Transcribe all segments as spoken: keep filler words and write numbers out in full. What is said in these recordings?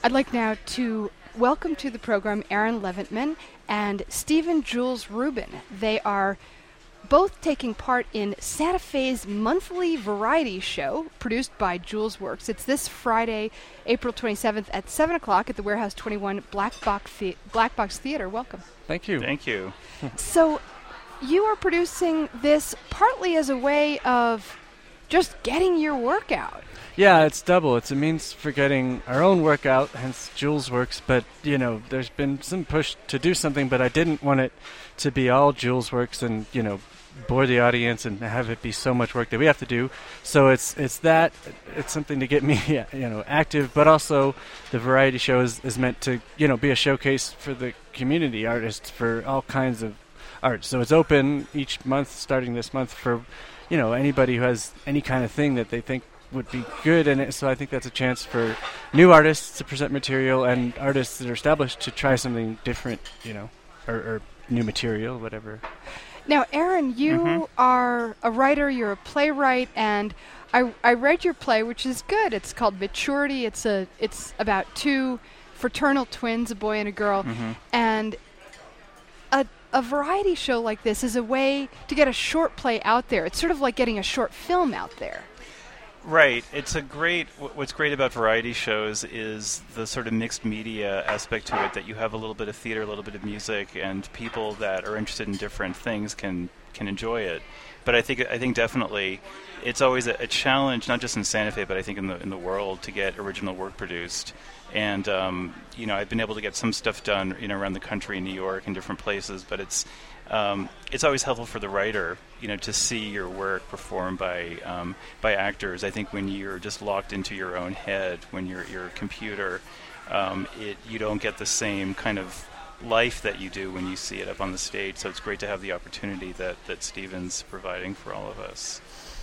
I'd like now to welcome to the program Aaron Leventman and Stephen Jules Rubin. They are both taking part in Santa Fe's monthly variety show produced by Jules Works. It's this Friday, April twenty-seventh at seven o'clock at the Warehouse twenty-one Black Box, the- Black Box Theater. Welcome. Thank you. Thank you. So you are producing this partly as a way of just getting your work out. Yeah, it's double. It's a means for getting our own work out, hence Jules Works. But, you know, there's been some push to do something, but I didn't want it to be all Jules Works and, you know, bore the audience and have it be so much work that we have to do. So it's it's that. It's something to get me, you know, active, but also the variety show is, is meant to, you know, be a showcase for the community artists for all kinds of art. So it's open each month, starting this month, for, you know, anybody who has any kind of thing that they think would be good, and it, so I think that's a chance for new artists to present material and artists that are established to try something different, you know, or, or new material, whatever. Now, Aaron, you Mhm. are a writer, you're a playwright, and I, I read your play, which is good. It's called Maturity. It's a it's about two fraternal twins, a boy and a girl, Mhm. and a a variety show like this is a way to get a short play out there. It's sort of like getting a short film out there. Right. It's a great. wh- What's great about variety shows is the sort of mixed media aspect to it. That you have a little bit of theater, a little bit of music, and people that are interested in different things can can enjoy it. But I think I think definitely, it's always a, a challenge, not just in Santa Fe, but I think in the in the world, to get original work produced. And um, you know, I've been able to get some stuff done, you know, around the country, in New York, and different places. But it's um, it's always helpful for the writer, you know, to see your work performed by um, by actors. I think when you're just locked into your own head, when you're your computer, um, it you don't get the same kind of life that you do when you see it up on the stage. So it's great to have the opportunity that that Stephen's providing for all of us.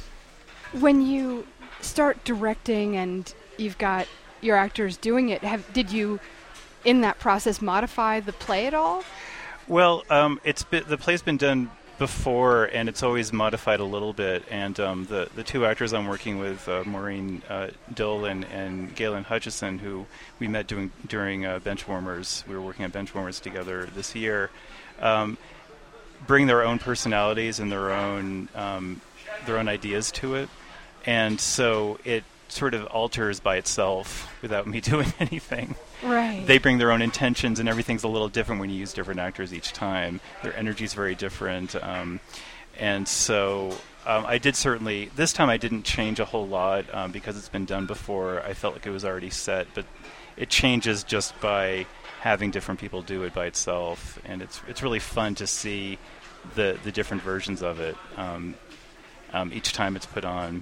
When you start directing and you've got your actors doing it, have did you, in that process, modify the play at all? Well, um, it's been, the play's been done before, and it's always modified a little bit. And um, the the two actors I'm working with, uh, Maureen uh, Dolan and Galen Hutchison, who we met doing during uh, Benchwarmers, we were working on Benchwarmers together this year, um, bring their own personalities and their own um, their own ideas to it, and so it sort of alters by itself without me doing anything. Right. They bring their own intentions, and everything's a little different when you use different actors each time. Their energy's very different. Um, and so um, I did certainly, this time I didn't change a whole lot um, because it's been done before. I felt like it was already set, but it changes just by having different people do it by itself. And it's it's really fun to see the, the different versions of it um, um, each time it's put on.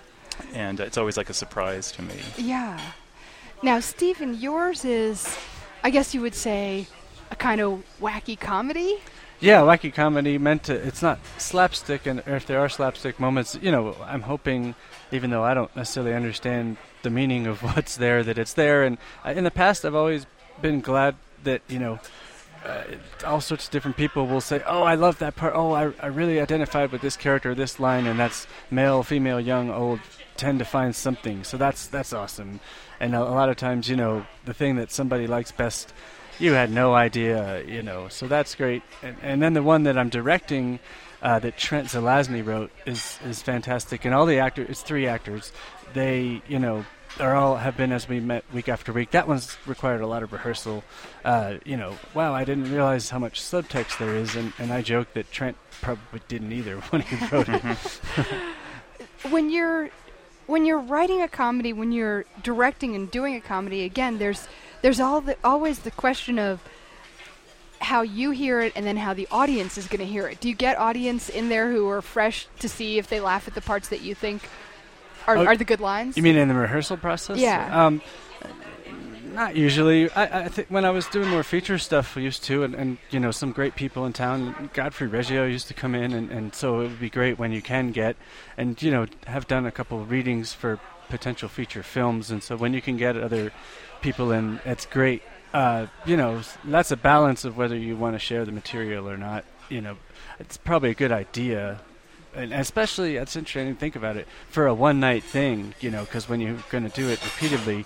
And it's always like a surprise to me. Yeah. Now, Stephen, yours is, I guess you would say, a kind of wacky comedy? Yeah, wacky comedy meant to, it's not slapstick, and or if there are slapstick moments, you know, I'm hoping, even though I don't necessarily understand the meaning of what's there, that it's there. And uh, in the past, I've always been glad that, you know, uh, all sorts of different people will say, oh, I love that part. Oh, I, I really identified with this character, this line, and that's male, female, young, old, tend to find something. So that's that's awesome. And a, a lot of times, you know, the thing that somebody likes best, you had no idea, you know. So that's great. And, and then the one that I'm directing, uh, that Trent Zelazny wrote, is is fantastic. And all the actors, it's three actors. They, you know, are all have been as we met week after week. That one's required a lot of rehearsal. Uh, you know, wow, I didn't realize how much subtext there is. And, and I joke that Trent probably didn't either when he wrote it. When you're when you're writing a comedy, when you're directing and doing a comedy, again, there's there's all the, always the question of how you hear it and then how the audience is going to hear it. Do you get audience in there who are fresh to see if they laugh at the parts that you think are, Oh, are the good lines? You mean in the rehearsal process? Yeah. Um, not usually. I, I think when I was doing more feature stuff, we used to, and, and you know, some great people in town. Godfrey Reggio used to come in, and, and so it would be great when you can get, and you know, have done a couple of readings for potential feature films, and so when you can get other people in, it's great. Uh, you know, that's a balance of whether you want to share the material or not. You know, it's probably a good idea. And especially, it's interesting to think about it, for a one-night thing, you know, because when you're going to do it repeatedly,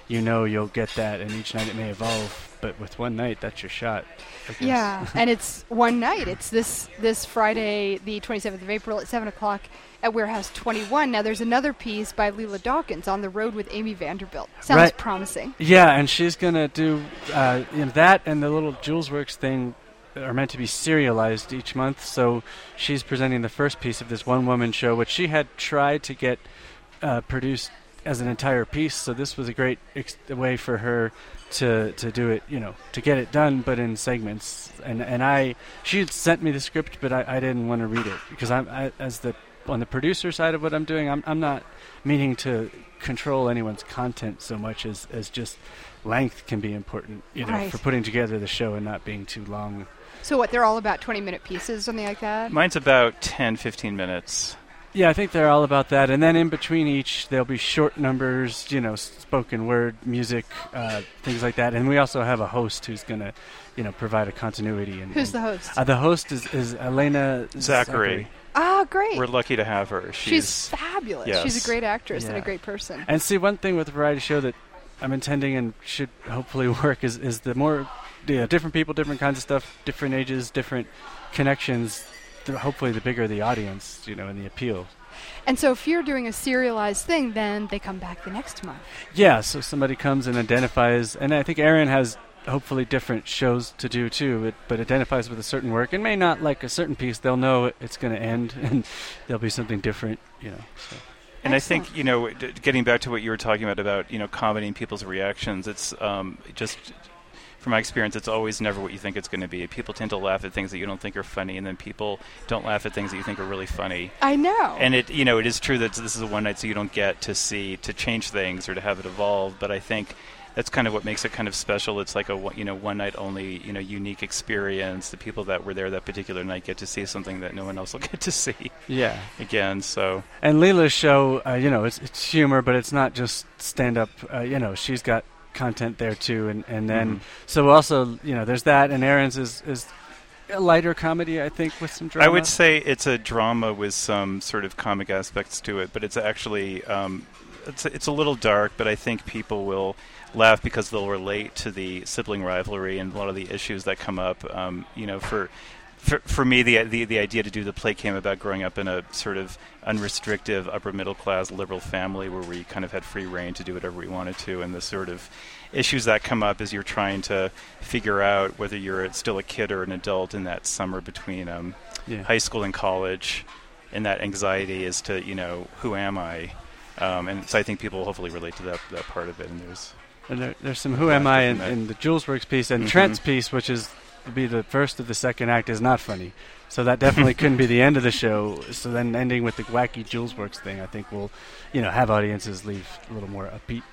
you know you'll get that, and each night it may evolve. But with one night, that's your shot. I guess. Yeah, and it's one night. It's this this Friday, the twenty-seventh of April at seven o'clock at Warehouse twenty-one. Now, there's another piece by Leela Dawkins, On the Road with Amy Vanderbilt. Sounds right. promising. Yeah, and she's going to do uh, you know, that and the little Jules Works thing are meant to be serialized each month. So she's presenting the first piece of this one-woman show, which she had tried to get uh, produced as an entire piece. So this was a great ex- way for her to to do it, you know, to get it done, but in segments. And and I, she had sent me the script, but I, I didn't want to read it because I'm I, as the on the producer side of what I'm doing, I'm I'm not meaning to control anyone's content so much as as just length can be important, you know, Right. for putting together the show and not being too long. So what, they're all about twenty-minute pieces, something like that? Mine's about ten, fifteen minutes. Yeah, I think they're all about that. And then in between each, there'll be short numbers, you know, spoken word, music, uh, things like that. And we also have a host who's going to, you know, provide a continuity. And, Who's and the host? Uh, the host is, is Elena Zachary. Ah, great. We're lucky to have her. She's, She's, fabulous. yes. She's a great actress and a Yeah. great person. And see, one thing with the variety show that I'm intending and should hopefully work is, is the more, you know, different people, different kinds of stuff, different ages, different connections, th- hopefully the bigger the audience, you know, and the appeal. And so if you're doing a serialized thing, then they come back the next month. Yeah, so somebody comes and identifies, and I think Aaron has hopefully different shows to do too, it, but identifies with a certain work and may not like a certain piece. They'll know it's going to end and there'll be something different, you know. So. And Excellent. I think, you know, d- getting back to what you were talking about, about, you know, comedy and people's reactions, it's um, just, from my experience, it's always never what you think it's going to be. People tend to laugh at things that you don't think are funny, and then people don't laugh at things that you think are really funny. I know. And it, you know, it is true that this is a one night, so you don't get to see, to change things or to have it evolve, but I think that's kind of what makes it kind of special. It's like a one- you know one night only, you know, unique experience. The people that were there that particular night get to see something that no one else will get to see Yeah. again. So And Leela's show, uh, you know, it's, it's humor, but it's not just stand-up. Uh, you know, she's got content there too, and, and then Mhm. so also, you know, there's that, and Aaron's is, is a lighter comedy, I think, with some drama. I would say it's a drama with some sort of comic aspects to it, but it's actually um, it's it's a little dark. But I think people will laugh because they'll relate to the sibling rivalry and a lot of the issues that come up. Um, you know, for for for me, the, the the idea to do the play came about growing up in a sort of unrestricted upper middle class liberal family where we kind of had free reign to do whatever we wanted to, and the sort of issues that come up as you're trying to figure out whether you're still a kid or an adult in that summer between um, Yeah. high school and college, and that anxiety as to, you know, who am I? Um, and so I think people will hopefully relate to that that part of it. And there's And there, there's some Who Am I in, in the Jules Works piece, and Mhm. Trent's piece, which is to be the first of the second act, is not funny. So that definitely couldn't be the end of the show. So then ending with the wacky Jules Works thing, I think will, you know, have audiences leave a little more upbeat.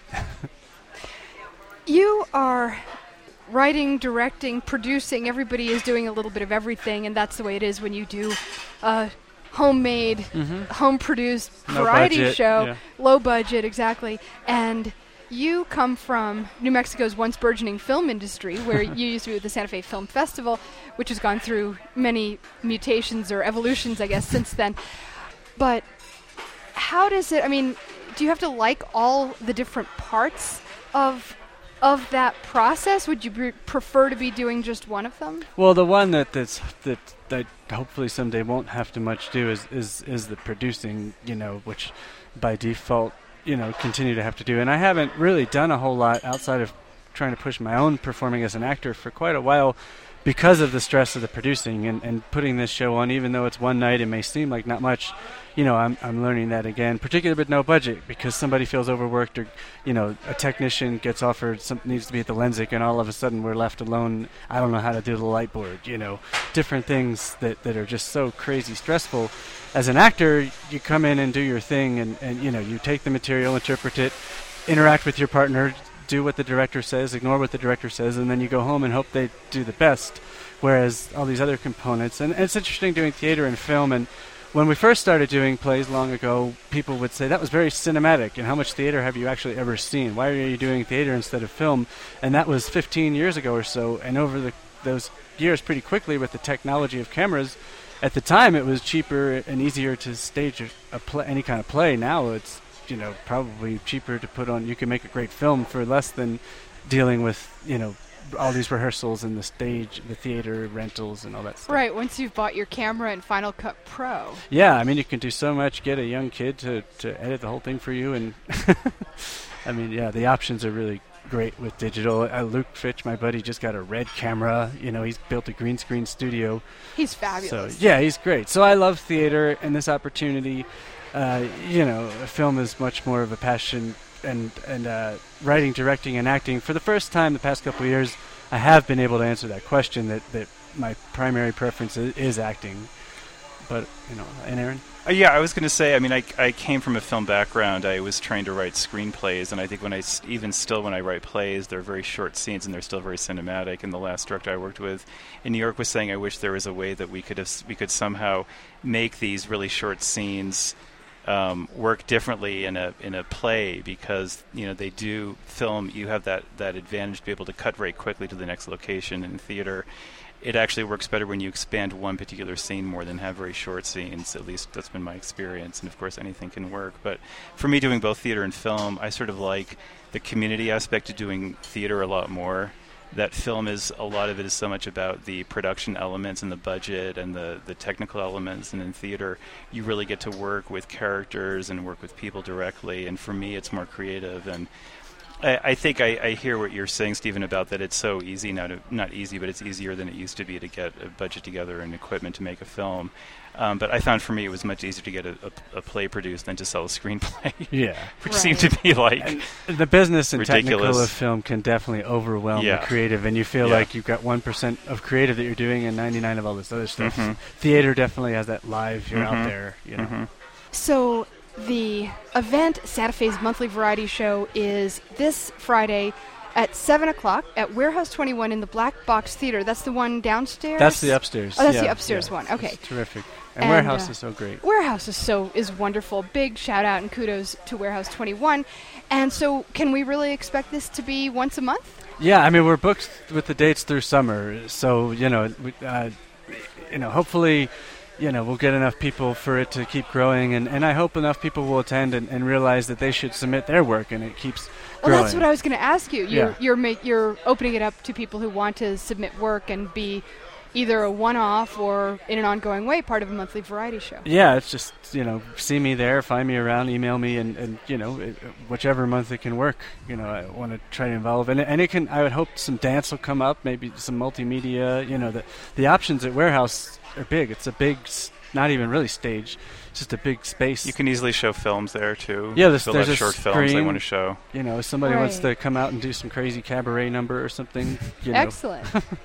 You are writing, directing, producing. Everybody is doing a little bit of everything, and that's the way it is when you do a homemade, Mm-hmm. home-produced No variety budget, show. yeah. Low budget, exactly. And you come from New Mexico's once burgeoning film industry, where you used to be with the Santa Fe Film Festival, which has gone through many mutations or evolutions, I guess, since then. But how does it, I mean, do you have to like all the different parts of of that process? Would you pre- prefer to be doing just one of them? Well, the one that that's, that that hopefully someday won't have to much do is, is is the producing, you know, which by default, you know, continue to have to do. And I haven't really done a whole lot outside of trying to push my own performing as an actor for quite a while because of the stress of the producing and, and putting this show on. Even though it's one night, it may seem like not much. You know, I'm I'm learning that again, particularly with no budget, because somebody feels overworked, or, you know, a technician gets offered something needs to be at the Lensic, and all of a sudden we're left alone. I don't know how to do the light board. You know, different things that, that are just so crazy stressful. As an actor, you come in and do your thing, and, and you know, you take the material, interpret it, interact with your partner, do what the director says, ignore what the director says, and then you go home and hope they do the best. Whereas all these other components, and, and it's interesting doing theater and film, and when we first started doing plays long ago, people would say, that was very cinematic, and how much theater have you actually ever seen? Why are you doing theater instead of film? And that was fifteen years ago or so, and over the, those years pretty quickly with the technology of cameras, at the time it was cheaper and easier to stage a, a play, any kind of play. Now it's you know, probably cheaper to put on. You can make a great film for less than dealing with, you know, all these rehearsals and the stage, the theater rentals and all that stuff. Right, once you've bought your camera and Final Cut Pro. Yeah, I mean, you can do so much. Get a young kid to, to edit the whole thing for you. And, I mean, yeah, the options are really great with digital. Uh, Luke Fitch, my buddy, just got a Red camera. You know, he's built a green screen studio. He's fabulous. So, yeah, he's great. So I love theater and this opportunity. Uh, you know, film is much more of a passion. And and uh, writing, directing, and acting. For the first time the past couple of years, I have been able to answer that question. That, that my primary preference is, is acting. But you know, and Aaron. Uh, yeah, I was going to say. I mean, I I came from a film background. I was trying to write screenplays, and I think when I even still when I write plays, they're very short scenes and they're still very cinematic. And the last director I worked with in New York was saying, I wish there was a way that we could have, we could somehow make these really short scenes Um, work differently in a in a play, because you know they do film. You have that, that advantage to be able to cut very quickly to the next location. In theater, it actually works better when you expand one particular scene more than have very short scenes. At least that's been my experience. And of course, anything can work. But for me, doing both theater and film, I sort of like the community aspect of doing theater a lot more. That film is, a lot of it is so much about the production elements and the budget and the, the technical elements. And in theater, you really get to work with characters and work with people directly. And for me, it's more creative. And I, I think I, I hear what you're saying, Stephen, about that it's so easy now to, not easy, but it's easier than it used to be to get a budget together and equipment to make a film. Um, but I found for me it was much easier to get a, a, a play produced than to sell a screenplay. Yeah. Which right. seemed to be like and the business and ridiculous. Technical of film can definitely overwhelm Yeah. the creative, and you feel Yeah. like you've got one percent of creative that you're doing and ninety-nine of all this other stuff. Mhm. Theater definitely has that live, you're Mhm. out there, you know. Mhm. So the event, Santa Fe's monthly variety show, is this Friday at seven o'clock at Warehouse twenty-one in the Black Box Theater. That's the one downstairs? That's the upstairs. Oh, that's yeah, the upstairs yeah. one. Okay. It's terrific. And, And, Warehouse uh, is so great. Warehouse is so is wonderful. Big shout out and kudos to Warehouse twenty-one. And so can we really expect this to be once a month? Yeah, I mean, we're booked with the dates through summer, so, you know, we, uh, you know, hopefully, you know, we'll get enough people for it to keep growing, and, and I hope enough people will attend and, and realize that they should submit their work, and it keeps Well, growing. that's what I was going to ask you. You're Yeah. you're make, you're opening it up to people who want to submit work and be either a one-off or in an ongoing way part of a monthly variety show. Yeah, it's just, you know, see me there, find me around, email me, and, and you know, it, whichever month it can work. You know, I want to try to involve, and and it can. I would hope some dance will come up, maybe some multimedia. You know, the the options at Warehouse are big. It's a big, s- not even really stage, it's just a big space. You can easily show films there too. Yeah, there's- They'll there's have a short films they screen. want to show. You know, if somebody wants Right. to come out and do some crazy cabaret number or something. You know. Excellent.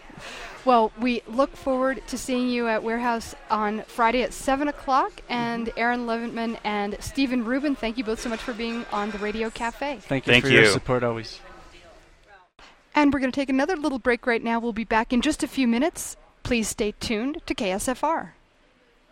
Well, we look forward to seeing you at Warehouse on Friday at seven o'clock. And Aaron Leventman and Stephen Rubin, thank you both so much for being on the Radio Cafe. Thank you Thank for your you. support always. And we're going to take another little break right now. We'll be back in just a few minutes. Please stay tuned to K S F R.